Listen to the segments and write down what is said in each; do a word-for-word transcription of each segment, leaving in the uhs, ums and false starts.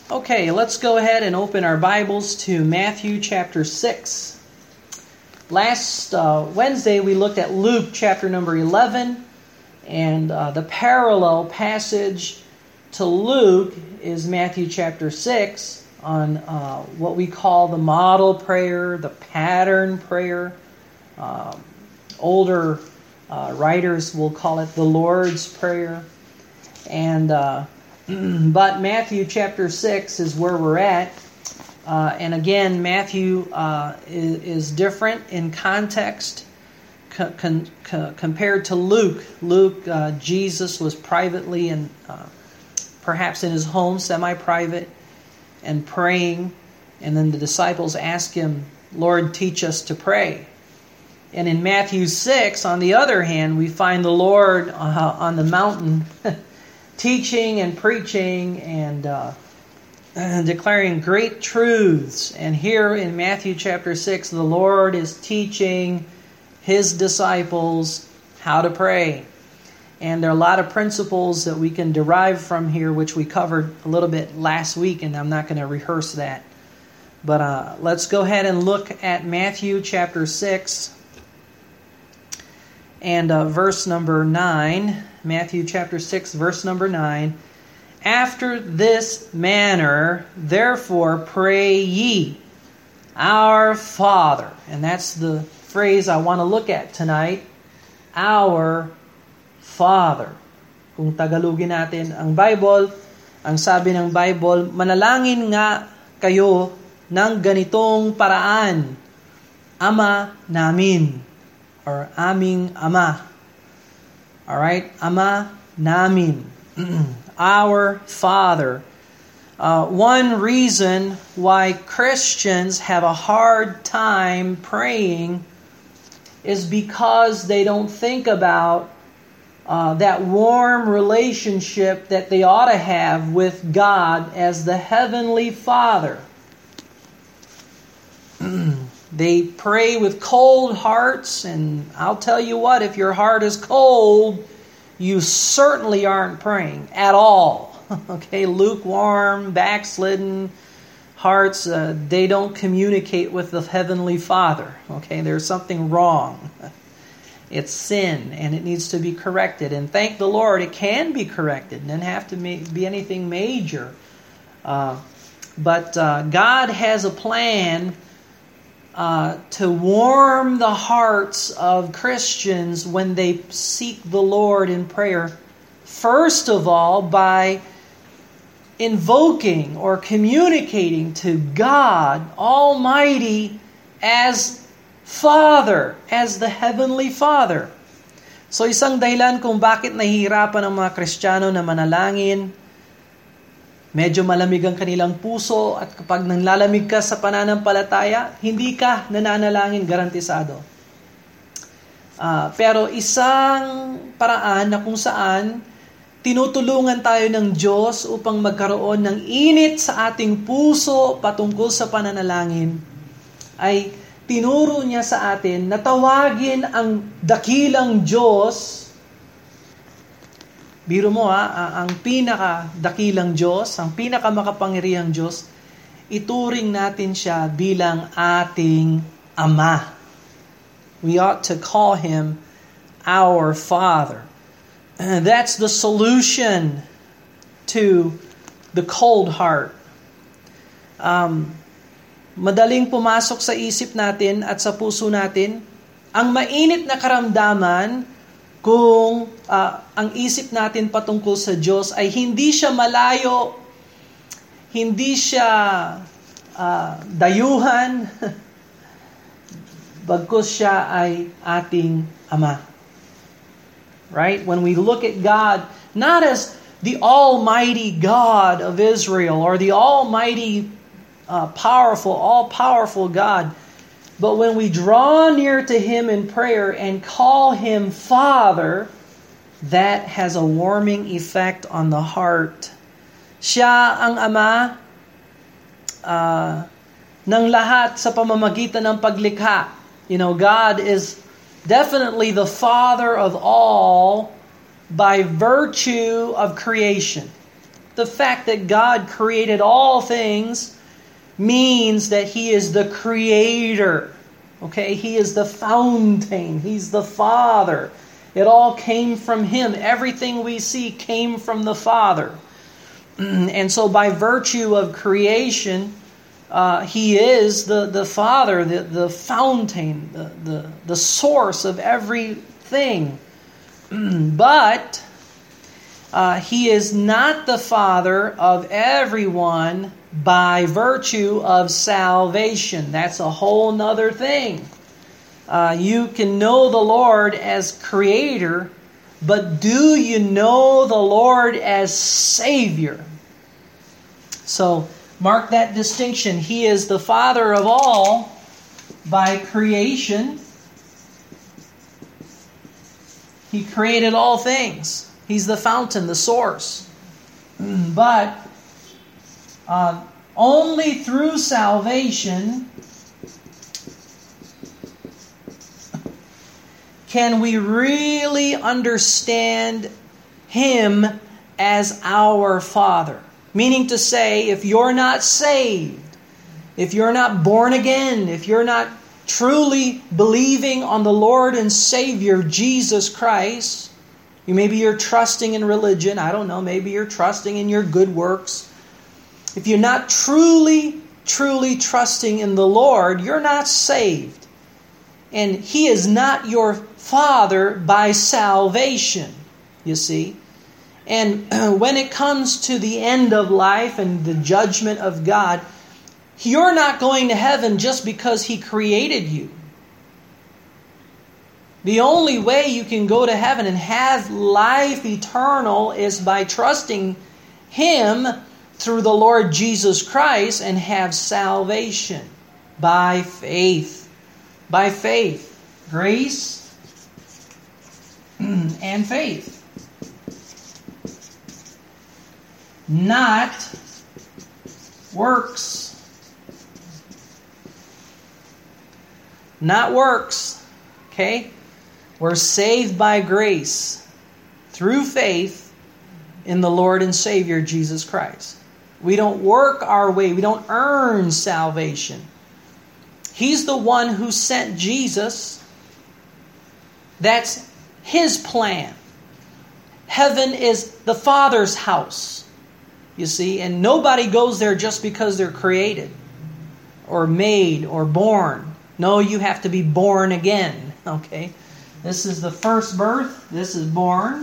Okay, let's go ahead and open our Bibles to Matthew chapter six. Last uh, Wednesday we looked at Luke chapter number eleven, and uh, the parallel passage to Luke is Matthew chapter six on uh, what we call the model prayer, the pattern prayer. Um, older uh, writers will call it the Lord's Prayer. And uh, but Matthew chapter six is where we're at. Uh, and again, Matthew uh, is, is different in context co- con- co- compared to Luke. Luke, uh, Jesus was privately and uh, perhaps in his home, semi-private, and praying. And then the disciples ask him, "Lord, teach us to pray." And in Matthew six, on the other hand, we find the Lord uh, on the mountain teaching and preaching and uh, declaring great truths. And here in Matthew chapter six, the Lord is teaching His disciples how to pray. And there are a lot of principles that we can derive from here, which we covered a little bit last week, and I'm not going to rehearse that. But uh, let's go ahead and look at Matthew chapter six and uh, verse number nine. Matthew chapter six, verse number nine. "After this manner, therefore, pray ye, Our Father." And that's the phrase I want to look at tonight. Our Father. Kung Tagalogin natin ang Bible, ang sabi ng Bible, "Manalangin nga kayo ng ganitong paraan, Ama namin," or aming Ama. Alright, Ama namin. Our Father. Uh, one reason why Christians have a hard time praying is because they don't think about uh, that warm relationship that they ought to have with God as the Heavenly Father. They pray with cold hearts, and I'll tell you what, if your heart is cold, you certainly aren't praying at all. Okay, lukewarm, backslidden hearts, uh, they don't communicate with the Heavenly Father. Okay, there's something wrong. It's sin, and it needs to be corrected. And thank the Lord, it can be corrected. It doesn't have to be anything major. Uh, but uh, God has a plan Uh, to warm the hearts of Christians when they seek the Lord in prayer. First of all, by invoking or communicating to God Almighty as Father, as the Heavenly Father. So isang dahilan kung bakit nahihirapan ang mga Kristiyano na manalangin, medyo malamig ang kanilang puso, at kapag nanlalamig ka sa pananampalataya, hindi ka nananalangin, garantisado. Uh, pero isang paraan na kung saan tinutulungan tayo ng Diyos upang magkaroon ng init sa ating puso patungkol sa pananalangin, ay tinuro niya sa atin na tawagin ang dakilang Diyos. Biro mo ha, ang pinaka-dakilang Diyos, ang pinaka-makapangyarihang Diyos, ituring natin siya bilang ating Ama. We ought to call Him our Father. That's the solution to the cold heart. Um, madaling pumasok sa isip natin at sa puso natin ang mainit na karamdaman kung uh, ang isip natin patungkol sa Diyos ay hindi siya malayo, hindi siya uh, dayuhan, bagkus siya ay ating Ama. Right? When we look at God, not as the Almighty God of Israel or the Almighty, uh, powerful, all-powerful God, but when we draw near to Him in prayer and call Him Father, that has a warming effect on the heart. Siya ang Ama uh, ng lahat sa pamamagitan ng paglikha. You know, God is definitely the Father of all by virtue of creation. the fact that God created all things means that He is the creator. Okay, He is the fountain. He's the Father. It all came from Him. Everything we see came from the Father. And so by virtue of creation, uh, He is the, the Father, the, the fountain, the, the, the source of everything. But uh, He is not the Father of everyone by virtue of salvation. That's a whole nother thing. Uh, you can know the Lord as Creator, but do you know the Lord as Savior? So, mark that distinction. He is the Father of all by creation. He created all things. He's the fountain, the source. But uh, only through salvation can we really understand Him as our Father. Meaning to say, if you're not saved, if you're not born again, if you're not truly believing on the Lord and Savior Jesus Christ, you maybe you're trusting in religion, I don't know, maybe you're trusting in your good works. If you're not truly, truly trusting in the Lord, you're not saved. And He is not your Father by salvation, you see. And when it comes to the end of life and the judgment of God, you're not going to heaven just because He created you. The only way you can go to heaven and have life eternal is by trusting Him through the Lord Jesus Christ and have salvation by faith. By faith. Grace and faith. Not works. Not works. Okay? We're saved by grace through faith in the Lord and Savior Jesus Christ. We don't work our way. We don't earn salvation. He's the one who sent Jesus. That's His plan. Heaven is the Father's house. You see, and nobody goes there just because they're created or made or born. No, you have to be born again. Okay? This is the first birth. This is born.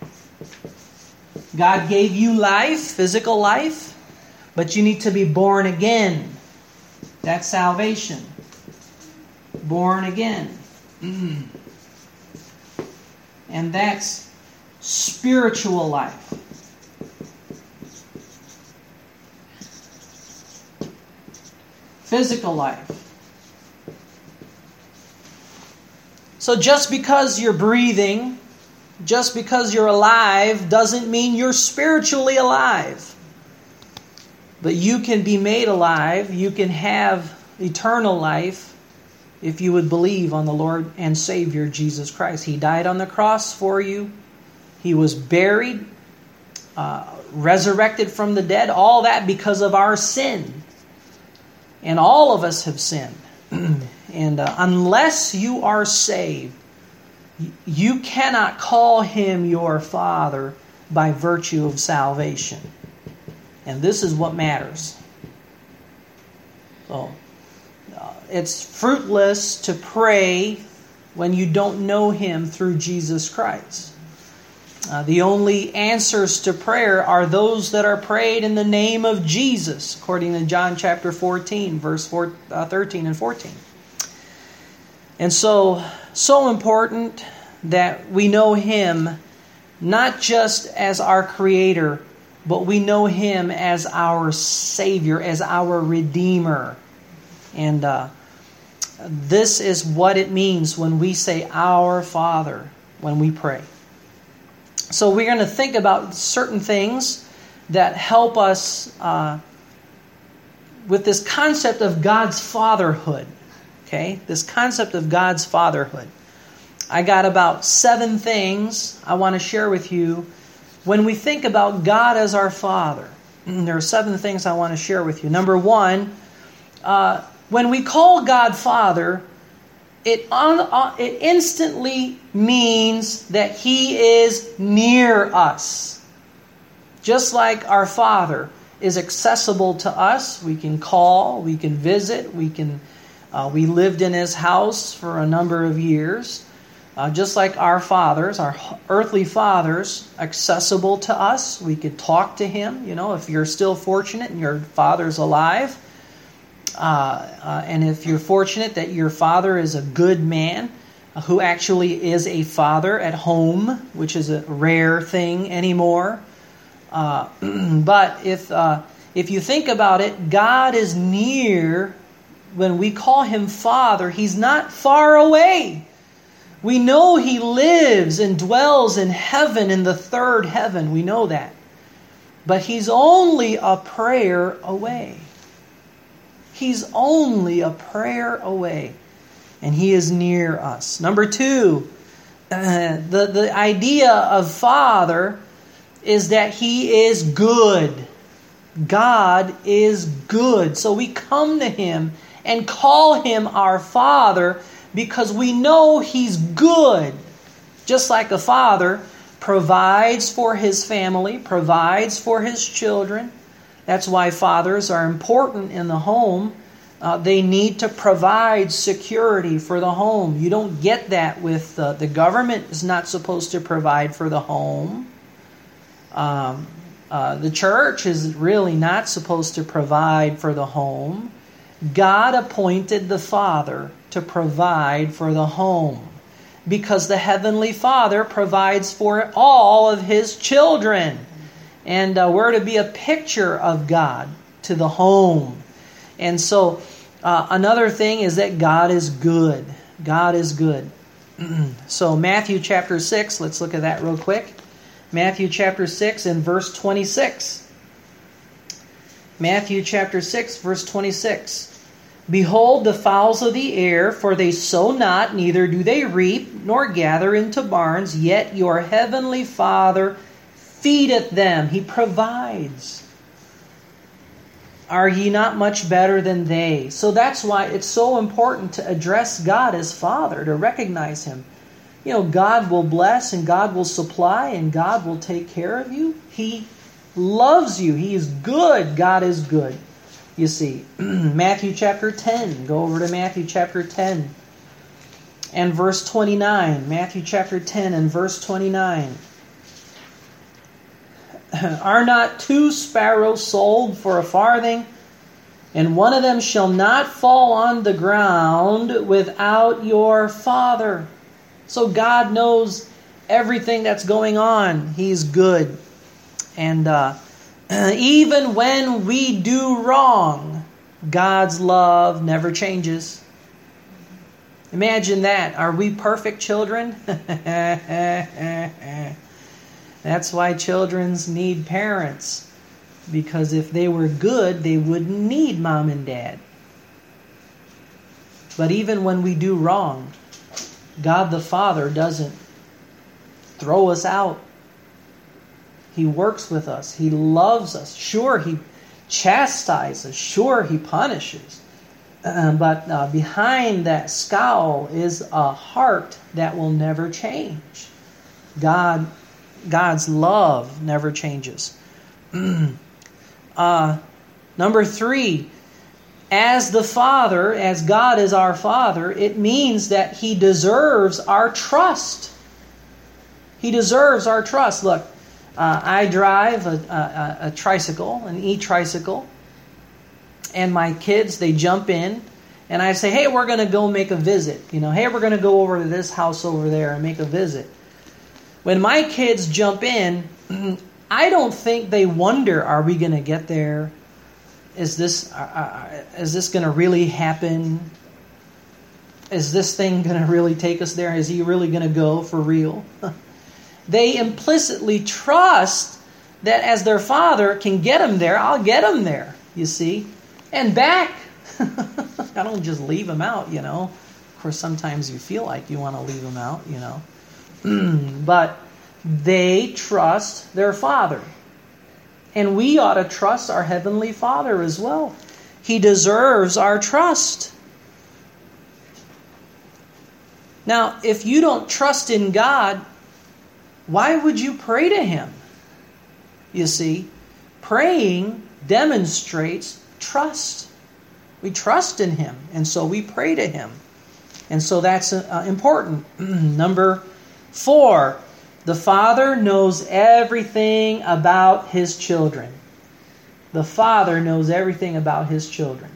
God gave you life, physical life, but you need to be born again. That's salvation. Born again. And that's spiritual life. Physical life. So just because you're breathing, just because you're alive, doesn't mean you're spiritually alive. But you can be made alive, you can have eternal life if you would believe on the Lord and Savior Jesus Christ. He died on the cross for you. He was buried, uh, resurrected from the dead, all that because of our sin. And all of us have sinned. And uh, unless you are saved, you cannot call Him your Father by virtue of salvation. And this is what matters. So, uh, it's fruitless to pray when you don't know Him through Jesus Christ. Uh, the only answers to prayer are those that are prayed in the name of Jesus, according to John chapter fourteen, verse four, uh, thirteen and fourteen. And so, so important that we know Him not just as our Creator, but we know Him as our Savior, as our Redeemer. And uh, this is what it means when we say, Our Father, when we pray. So we're going to think about certain things that help us uh, with this concept of God's fatherhood. Okay? This concept of God's fatherhood. I got about seven things I want to share with you when we think about God as our Father, there are seven things I want to share with you. Number one, uh, when we call God Father, it, on, uh, it instantly means that He is near us. Just like our Father is accessible to us, we can call, we can visit, we can. Uh, we lived in His house for a number of years. Uh, just like our fathers, our earthly fathers, accessible to us. We could talk to Him. You know, if you're still fortunate and your father's alive, uh, uh, and if you're fortunate that your father is a good man uh, who actually is a father at home, which is a rare thing anymore. Uh, but if uh, if you think about it, God is near. When we call Him Father, He's not far away. We know He lives and dwells in heaven, in the third heaven. We know that. But He's only a prayer away. He's only a prayer away. And He is near us. Number two, uh, the, the idea of Father is that He is good. God is good. So we come to Him and call Him our Father because we know He's good. Just like a father provides for his family, provides for his children. That's why fathers are important in the home. Uh, they need to provide security for the home. You don't get that with uh, the government is not supposed to provide for the home. Um, uh, the church is really not supposed to provide for the home. God appointed the Father to provide for the home because the Heavenly Father provides for all of His children. And uh, we're to be a picture of God to the home. And so uh, another thing is that God is good. God is good. So Matthew chapter six, let's look at that real quick. Matthew chapter six and verse twenty-six. Matthew chapter six, verse twenty-six. Behold the fowls of the air, for they sow not, neither do they reap, nor gather into barns, yet your heavenly Father feedeth them. He provides. Are ye not much better than they? So that's why it's so important to address God as Father, to recognize Him. You know, God will bless and God will supply and God will take care of you. He loves you. He is good. God is good. You see, Matthew chapter ten. Go over to Matthew chapter ten and verse twenty-nine. Matthew chapter ten and verse twenty-nine. Are not two sparrows sold for a farthing, and one of them shall not fall on the ground without your Father? So God knows everything that's going on. He's good. And uh, even when we do wrong, God's love never changes. Imagine that. Are we perfect children? That's why children need parents. Because if they were good, they wouldn't need mom and dad. But even when we do wrong, God the Father doesn't throw us out. He works with us. He loves us. Sure, He chastises. Sure, He punishes. Uh, but uh, behind that scowl is a heart that will never change. God, God's love never changes. uh, number three, as the Father, as God is our Father, it means that He deserves our trust. He deserves our trust. Look, uh, I drive a, a, a tricycle, an e-tricycle, and my kids, they jump in, and I say, hey, we're going to go make a visit. You know, hey, we're going to go over to this house over there and make a visit. When my kids jump in, I don't think they wonder, are we going to get there? Is this uh, is this going to really happen? Is this thing going to really take us there? Is he really going to go for real? They implicitly trust that as their Father can get them there, I'll get them there, you see. And back. I don't just leave them out, you know. Of course, sometimes you feel like you want to leave them out, you know. But they trust their Father. And we ought to trust our Heavenly Father as well. He deserves our trust. Now, if you don't trust in God, why would you pray to Him? You see, praying demonstrates trust. We trust in Him, and so we pray to Him. And so that's uh, important. Number four, the Father knows everything about His children. The Father knows everything about His children.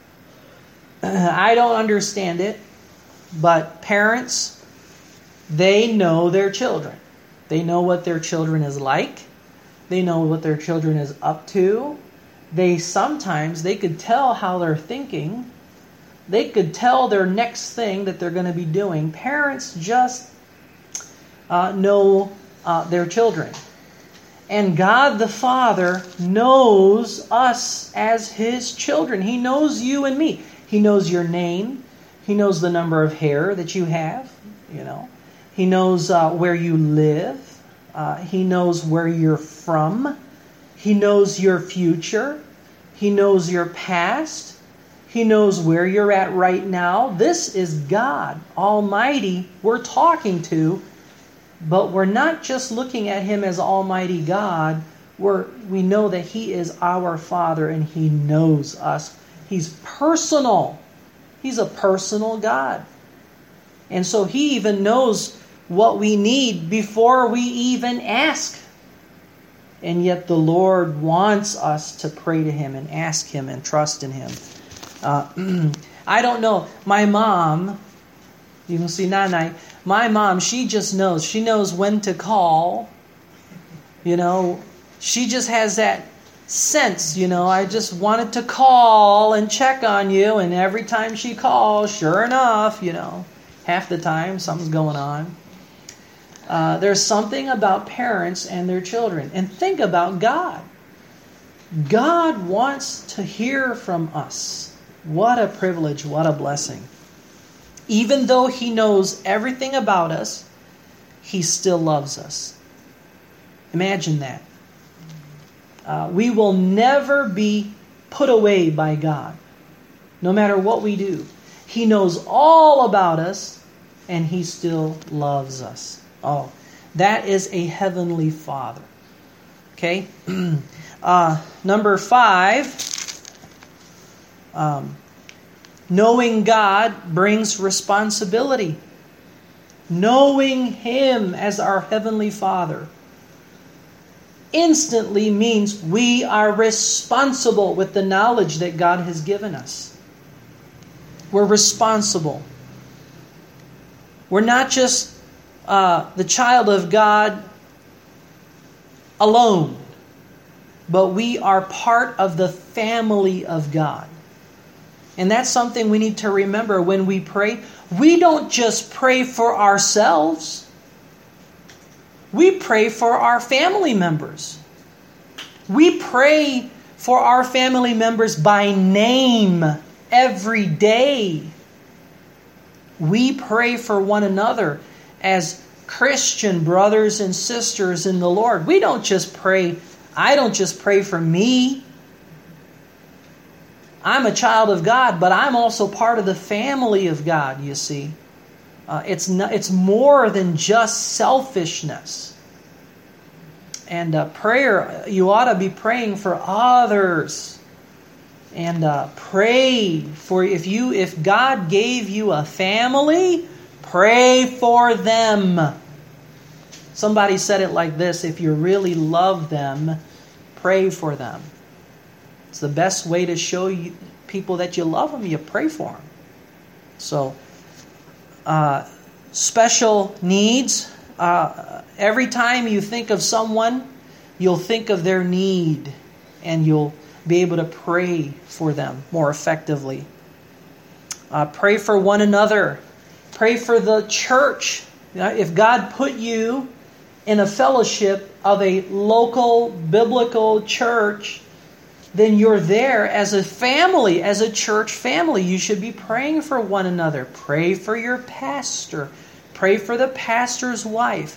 I don't understand it, but parents, they know their children. They know what their children is like. They know what their children is up to. They sometimes, they could tell how they're thinking. They could tell their next thing that they're going to be doing. Parents just uh, know uh, their children. And God the Father knows us as His children. He knows you and me. He knows your name. He knows the number of hair that you have. You know, He knows uh, where you live. Uh, he knows where you're from. He knows your future. He knows your past. He knows where you're at right now. This is God Almighty we're talking to, but we're not just looking at Him as Almighty God. We're, we know that He is our Father and He knows us. He's personal. He's a personal God. And so He even knows what we need before we even ask. And yet the Lord wants us to pray to Him and ask Him and trust in Him. Uh, I don't know. My mom, you can see Nanay, my mom, she just knows. She knows when to call. You know, she just has that sense, you know, I just wanted to call and check on you. And every time she calls, sure enough, you know, half the time something's going on. Uh, there's something about parents and their children. And think about God. God wants to hear from us. What a privilege, what a blessing. Even though He knows everything about us, He still loves us. Imagine that. Uh, we will never be put away by God, no matter what we do. He knows all about us, and He still loves us. Oh, that is a heavenly Father. Okay? uh, number five, um, knowing God brings responsibility. Knowing Him as our Heavenly Father instantly means we are responsible with the knowledge that God has given us. We're responsible. We're not just uh, the child of God alone, but we are part of the family of God. And that's something we need to remember when we pray. We don't just pray for ourselves. We pray for our family members. We pray for our family members by name every day. We pray for one another as Christian brothers and sisters in the Lord. We don't just pray, I don't just pray for me. I'm a child of God, but I'm also part of the family of God, you see. Uh, it's not, it's more than just selfishness. And uh, prayer, you ought to be praying for others. And uh, pray for, if you if God gave you a family, pray for them. Somebody said it like this: if you really love them, pray for them. It's the best way to show you, people that you love them. You pray for them. So, uh, special needs. Uh, every time you think of someone, you'll think of their need, and you'll be able to pray for them more effectively. Uh, pray for one another. Pray for the church. If God put you in a fellowship of a local biblical church, then you're there as a family, as a church family. You should be praying for one another. Pray for your pastor. Pray for the pastor's wife.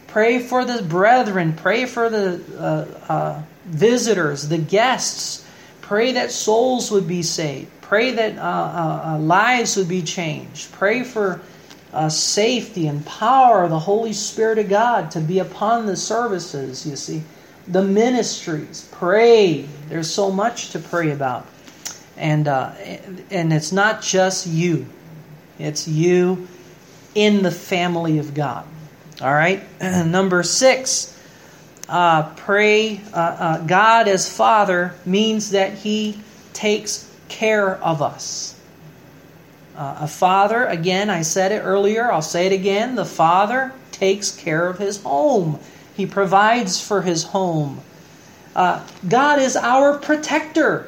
Pray for the brethren. Pray for the uh, uh, visitors, the guests. Pray that souls would be saved. Pray that uh, uh, uh, lives would be changed. Pray for uh, safety and power of the Holy Spirit of God to be upon the services, you see. The ministries. Pray. There's so much to pray about. And, uh, and it's not just you. It's you in the family of God. All right? Number six. Uh, pray, uh, uh, God as Father means that He takes care of us. Uh, a father, again, I said it earlier, I'll say it again, the father takes care of his home. He provides for his home. Uh, God is our protector.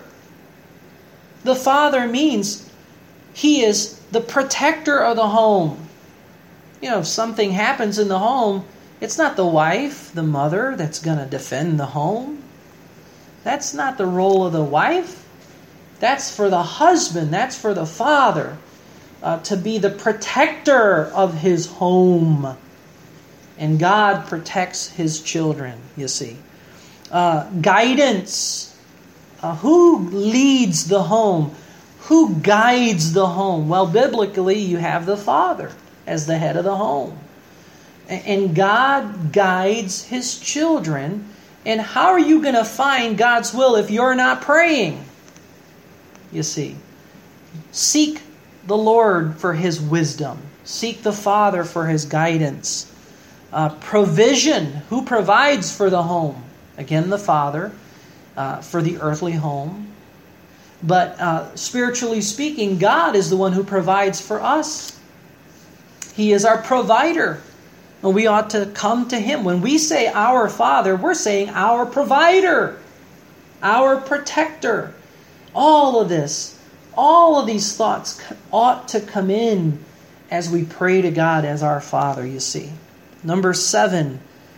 The father means He is the protector of the home. You know, if something happens in the home, it's not the wife, the mother, that's going to defend the home. That's not the role of the wife. That's for the husband. That's for the father uh, to be the protector of his home. And God protects His children, you see. Uh, guidance. Uh, who leads the home? Who guides the home? Well, biblically, you have the father as the head of the home. And God guides His children. And how are you going to find God's will if you're not praying? You see, seek the Lord for His wisdom. Seek the Father for His guidance. Uh, provision. Who provides for the home? Again, the Father, uh, for the earthly home. But uh, spiritually speaking, God is the one who provides for us. He is our provider. And we ought to come to Him. When we say our Father, we're saying our provider, our protector. All of this, all of these thoughts ought to come in as we pray to God as our Father, you see. Number seven,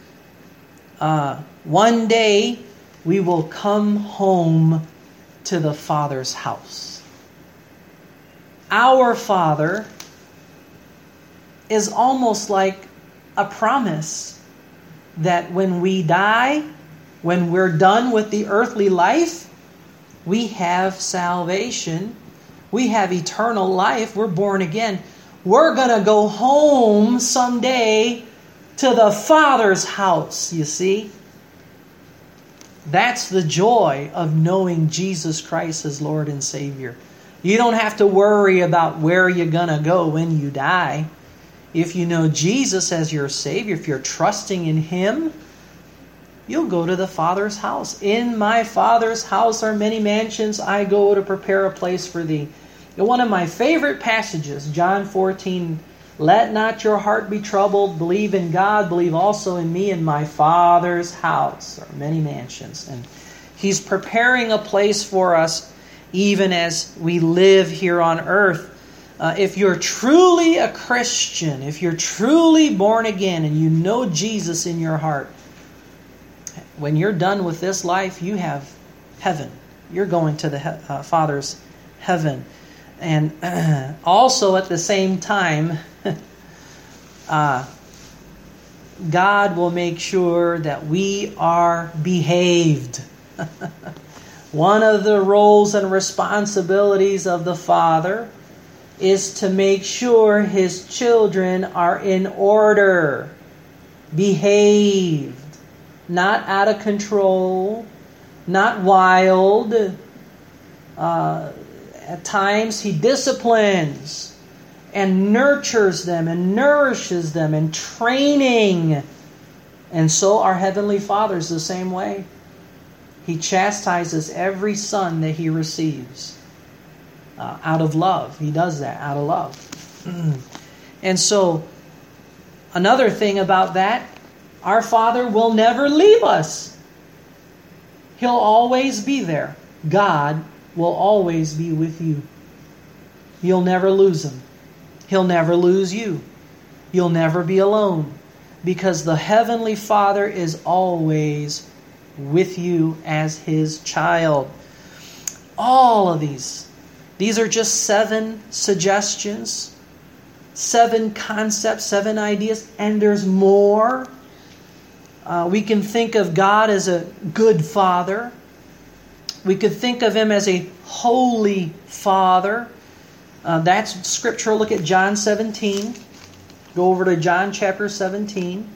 uh, one day we will come home to the Father's house. Our Father is almost like a promise that when we die, when we're done with the earthly life, we have salvation. We have eternal life. We're born again. We're going to go home someday to the Father's house, you see. That's the joy of knowing Jesus Christ as Lord and Savior. You don't have to worry about where you're going to go when you die. If you know Jesus as your Savior, if you're trusting in Him, you'll go to the Father's house. In my Father's house are many mansions. I go to prepare a place for thee. And one of my favorite passages, John fourteen, let not your heart be troubled. Believe in God. Believe also in me. In my Father's house are many mansions. And He's preparing a place for us even as we live here on earth. Uh, if you're truly a Christian, if you're truly born again and you know Jesus in your heart, when you're done with this life, you have heaven. You're going to the he- uh, Father's heaven. And uh, also at the same time, uh, God will make sure that we are behaved. One of the roles and responsibilities of the Father is to make sure His children are in order, behaved, not out of control, not wild. Uh, at times He disciplines and nurtures them and nourishes them and training. And so our Heavenly Father is the same way. He chastises every son that He receives. Uh, out of love. He does that out of love. And so, another thing about that, our Father will never leave us. He'll always be there. God will always be with you. You'll never lose Him. He'll never lose you. You'll never be alone. Because the Heavenly Father is always with you as His child. All of these These are just seven suggestions, seven concepts, seven ideas, and there's more. Uh, we can think of God as a good Father. We could think of Him as a holy Father. Uh, that's scriptural. Look at John seventeen. Go over to John chapter seventeen.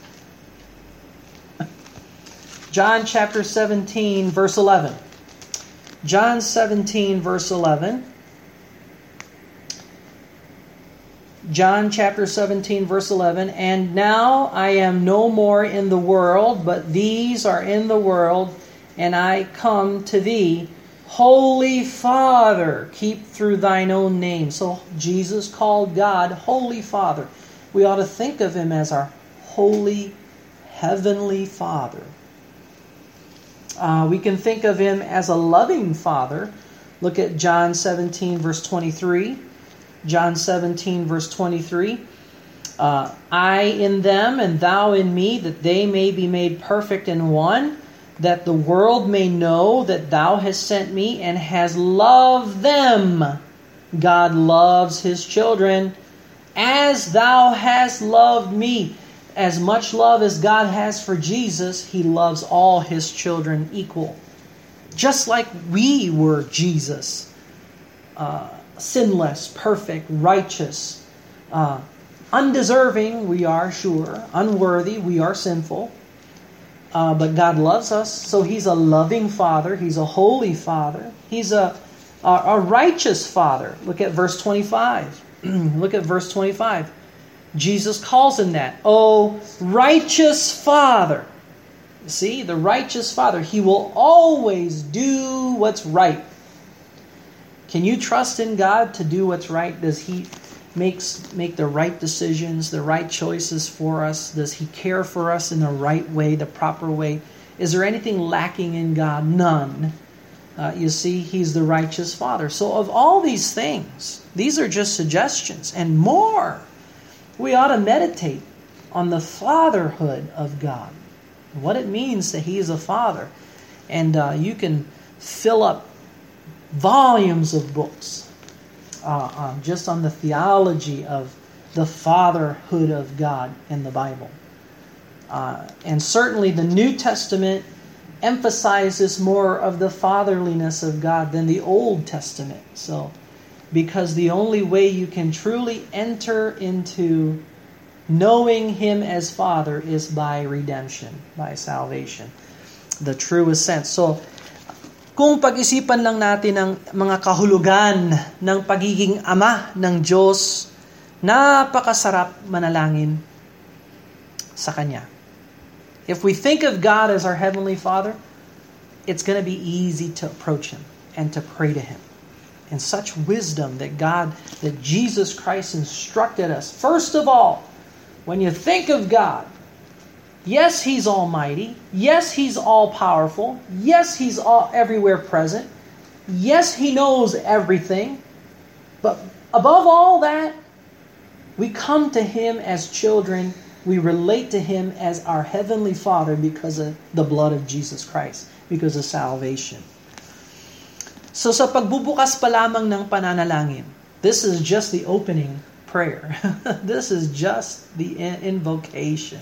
John chapter seventeen, verse eleven. John seventeen, verse eleven. John chapter seventeen, verse eleven. And now I am no more in the world, but these are in the world, and I come to thee. Holy Father, keep through thine own name. So Jesus called God Holy Father. We ought to think of Him as our holy, heavenly Father. Uh, we can think of Him as a loving Father. Look at John seventeen, verse twenty-three. John seventeen, verse twenty-three. Uh, I in them, and thou in me, that they may be made perfect in one, that the world may know that thou hast sent me and has loved them. God loves His children as thou hast loved me. As much love as God has for Jesus, He loves all His children equal. Just like we were Jesus. Uh, sinless, perfect, righteous, uh, undeserving, we are sure. Unworthy, we are sinful. Uh, but God loves us, so He's a loving Father. He's a holy Father. He's a, a, a righteous Father. Look at verse twenty-five. Look at verse twenty-five. Jesus calls Him that. Oh, righteous Father. See, the righteous Father. He will always do what's right. Can you trust in God to do what's right? Does He makes make the right decisions, the right choices for us? Does He care for us in the right way, the proper way? Is there anything lacking in God? None. Uh, you see, He's the righteous Father. So of all these things, these are just suggestions and more. We ought to meditate on the fatherhood of God, what it means that He is a Father. And uh, you can fill up volumes of books Uh, um, just on the theology of the fatherhood of God in the Bible. Uh, and certainly the New Testament emphasizes more of the fatherliness of God than the Old Testament. So, because the only way you can truly enter into knowing Him as Father is by redemption, by salvation, the truest sense. So, kung pag-isipan lang natin ang mga kahulugan ng pagiging ama ng Diyos, napakasarap manalangin sa Kanya. If we think of God as our Heavenly Father, it's going to be easy to approach Him and to pray to Him in such wisdom that God, that Jesus Christ instructed us. First of all, when you think of God, yes, He's almighty. Yes, He's all-powerful. Yes, He's all everywhere present. Yes, He knows everything. But above all that, we come to Him as children. We relate to Him as our Heavenly Father because of the blood of Jesus Christ, because of salvation. So sa pagbubukas pa lamang ng pananalangin, this is just the opening prayer. This is just the invocation.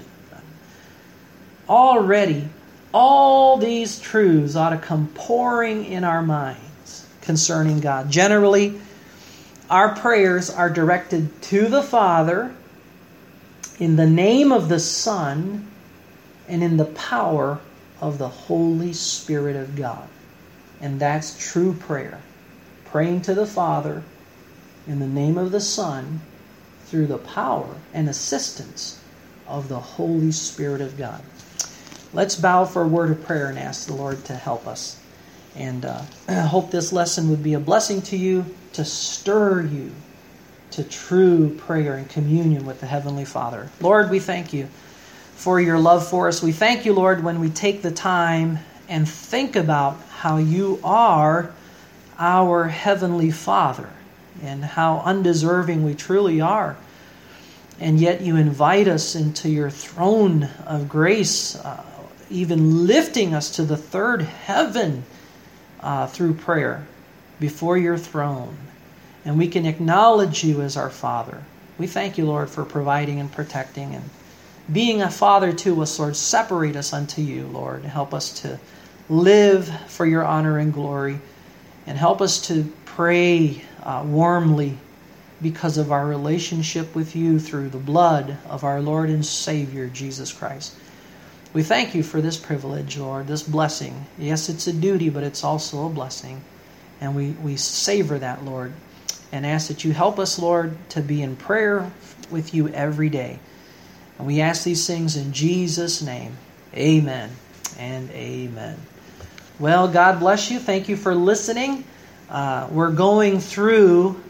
Already, all these truths ought to come pouring in our minds concerning God. Generally, our prayers are directed to the Father in the name of the Son and in the power of the Holy Spirit of God. And that's true prayer. Praying to the Father in the name of the Son through the power and assistance of the Holy Spirit of God. Let's bow for a word of prayer and ask the Lord to help us. And uh, I hope this lesson would be a blessing to you, to stir you to true prayer and communion with the Heavenly Father. Lord, we thank You for Your love for us. We thank You, Lord, when we take the time and think about how You are our Heavenly Father and how undeserving we truly are. And yet You invite us into Your throne of grace, uh, even lifting us to the third heaven uh, through prayer before Your throne. And we can acknowledge You as our Father. We thank You, Lord, for providing and protecting and being a father to us, Lord, separate us unto you, Lord. Help us to live for your honor and glory, and help us to pray uh, warmly because of our relationship with you through the blood of our Lord and Savior, Jesus Christ. We thank you for this privilege, Lord, this blessing. Yes, it's a duty, but it's also a blessing. And we, we savor that, Lord, and ask that you help us, Lord, to be in prayer with you every day. And we ask these things in Jesus' name. Amen and amen. Well, God bless you. Thank you for listening. Uh, we're going through